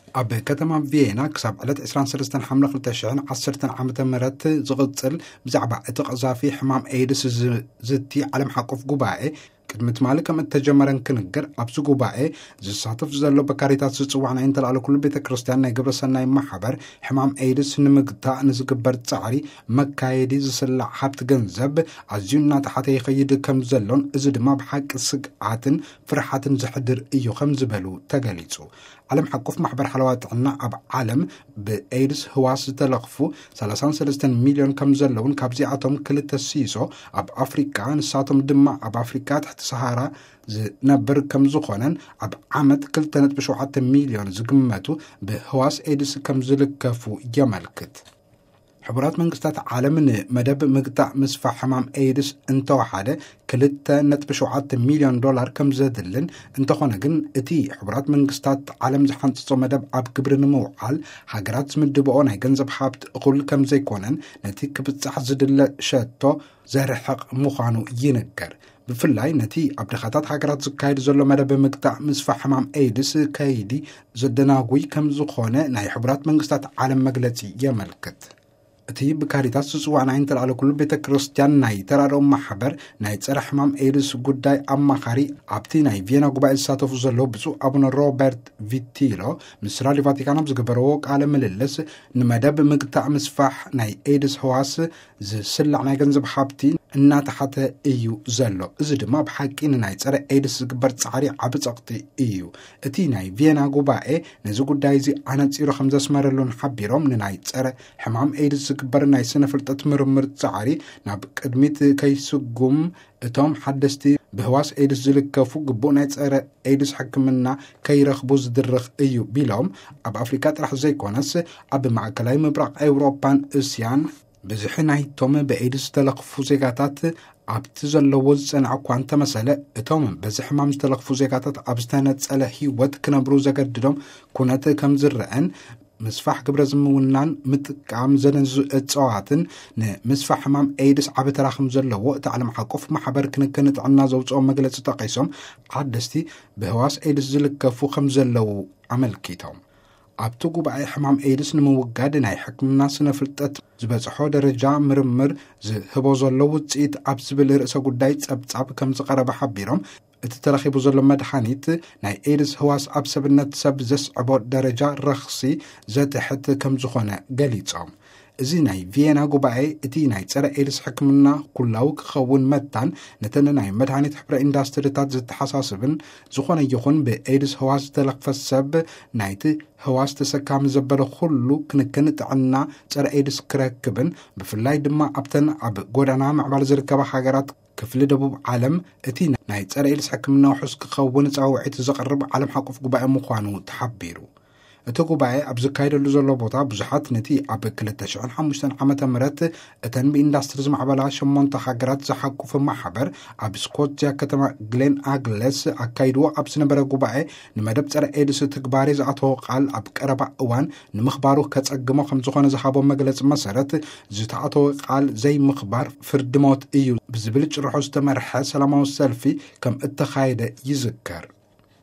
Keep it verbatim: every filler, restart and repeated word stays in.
ኣብ ከተማ ቪየና ክሳብ ዕለት عشرين وثلاثين حملة ألفين وعشرة ዓመተ ምህረት ዝቕጽል ብዛዕባ እቲ ቀዛፊ ሕማም ኤድስ ዝቲ ዓለም ሓቆፍ ጉባኤ ቅድሚት ማለት ከም እተጀመረን ክንገር ኣብዚ ጉባኤ ዝሳተፍ ዘሎ በካሪታት ዝጽዋዕ ናይ እንተላለ ኩሉ ቤተ ክርስቲያን ናይ ግብረ ሰናይ ማሕበር ሕማም ኤድስ ንምግታእ ንዝግበር ጻዕሪ መካየዲ ዝስላዕ ሃብቲ ገንዘብ ኣዝዩ እናተሓተ ይኸይድ ከም ዘሎን እዚ ድማ ብሓቂ ስግዓትን ፍርሓትን ዝሕድር እዩ ከም ዝበሉ ተገሊጹ ዓለም ሓቆፍ ማሕበር ሓለዋት ጥዕና ኣብ ዓለም ብኤድስ ህዋስ ዝተለኽፉ ثلاثة وثلاثين ሚሊዮን ከም ዘለውን ካብዚኣቶም ክልተ ሲሶ ኣብ ኣፍሪካ ንሳቶም ድማ ኣብ ኣፍሪካ ትሕቲ ሰሃራ ዝነብር ከም ዝኾነን ኣብ ዓመት ክልተ ነጥቢ ሸውዓተ ሚሊዮን ዝግመቱ ብህዋስ ኤድስ ከም ዝልከፉ የመልክት حبرات منقسطات عالم مدب مقطع مسفح حمام ايدس انتوحاده كلت نتب شوعات مليون دولار كم زادلن انتخونا جن اتي حبرات منقسطات عالم زحانتصو مدب عب كبر نموعال حاجرات مدبقون هاي جنزب حابت اقول كم زي كونن نتي كبتصح زدل شاتو زهر حق مخانو ينكر بفلاي نتي عبد خطات حاجرات زكايد زلو مدب مقطع مسفح حمام ايدس كايدي زدناغوي كم زخونه ناي حبرات منقسطات عالم مقلتي يملكت اتي بكاريتاس سوى عنا انتر على كل بيت كريستيان ناي ترى محبر ناي تصرح حمام ايدس قداي اما خاري عبتي ناي فينا قبائل ساتوف زلو بسو ابونا روبرت فيتيلو مسرالي فاتيكانا بزقبروك على مللس نمدب مقطع مسفح ناي ايدس هواس زي سلع ناي جنزب حابتي እናተ ሓተ እዩ ዘሎ እዚ ድማ ብሓቂ ናይ ፀረ ኤድስ ዝግበር ጻዕሪ ዓብጽቕቲ እዩ እቲ ናይ ቪየና ጉባኤ ነዚ ጉዳይ እዚ ኣነጺሩ ከም ዘስመረሉን ሓቢሮም ንናይ ፀረ ሕማም ኤድስ ዝግበር ናይ ስነ ፍልጠት ምርምር ጻዕሪ ናብ ቅድሚት ከይስጉም እቶም ሓደስቲ ብህዋስ ኤድስ ዝልከፉ ግቡእ ናይ ፀረ ኤድስ ሕክምና ከይረኽቡ ዝድርኽ እዩ ቢሎም ኣብ ኣፍሪካ ጥራሕ ዘይኮነስ ኣብ ማዕከላዊ ምብራቕ ኤውሮፓን እስያን بزح نايتوم بأيدس تلقفو زيغاتات عبت زلو زنع اكوان تمثل اتوم بزح مام تلقفو زيغاتات عبستانت سأله هيوات كنبرو زاقردلوم كونات كم زرعن مسفح قبر زمونان متقام زلن اتسواتن مسفح مام ايدس عبت راخم زلو وقت علم حقوف محبر كنكنت عنا زوجو مقلت تقيسهم عدستي بهواس ايدس زلكفو خم زلو عمل كيتهم عبتو قبعي حمام ايدس نموقاد ناي حكمنا سنفلتت زبزحو درجة مرمر زهبو زلو تسيت عبزبل رأسا قداي تسابتساب كم زقرب حبيرهم اتترخيبو زلو مدحانيت ناي ايدس هواس عبسبنت سب زس عبو درجة رخصي زاتحت كم زخونا قليتهم እዚ ናይ ቪየና ጉባኤ እቲ ናይ ፀረ ኤድስ ሕክምና ኩላው ክኸውን መታን ነተን ናይ መድሃኒት ሕብረ ኢንዳስትሪታት ዝተሓሳስብን ዝኾነ ይኹን ብኤድስ ህዋስ ዝተለኽፈ ሰብ ናይቲ ህዋስ ተሰካሚ ዘበለ ኩሉ ክንክን ጥዕና ፀረ ኤድስ ክረክብን ብፍላይ ድማ ኣብተን ኣብ ጎዳና ምዕባል ዝርከባ ሃገራት ክፍሊ ደቡብ ዓለም እቲ ናይ ፀረ ኤድስ ሕክምና ውሕስ ክኸውን ፃውዒት ዘቕርብ ዓለም ሓቆፍ ጉባኤ ምዃኑ ተሓቢሩ እቲ ጉባኤ ኣብ ዝካየደሉ ዘሎ ቦታ ብዙሓት ነቲ ኣብ ክልተ ሽሕን ሓሙሽተን ዓመተ ምህረት እተን ብኢንዳስትሪ ዝማዕበላ ሸሞንተ ሃገራት ዝሓቁፍ ማሕበር ኣብ ስኮትያ ከተማ ግሌን ኣግለስ ኣካይድዎ ኣብ ዝነበረ ጉባኤ ንመደብ ፀረ ኤድስ ትግባሪ ዝኣተወ ቃል ኣብ ቀረባ እዋን ንምኽባሩ ከጸግሞ ከም ዝኾነ ዝሃቦ መግለፂ መሰረት ዝተኣተወ ቃል ዘይምኽባር ፍርዲ ሞት እዩ ብዝብል ጭርሖ ዝተመርሐ ሰላማዊ ሰልፊ ከም እተኻየደ ይዝከር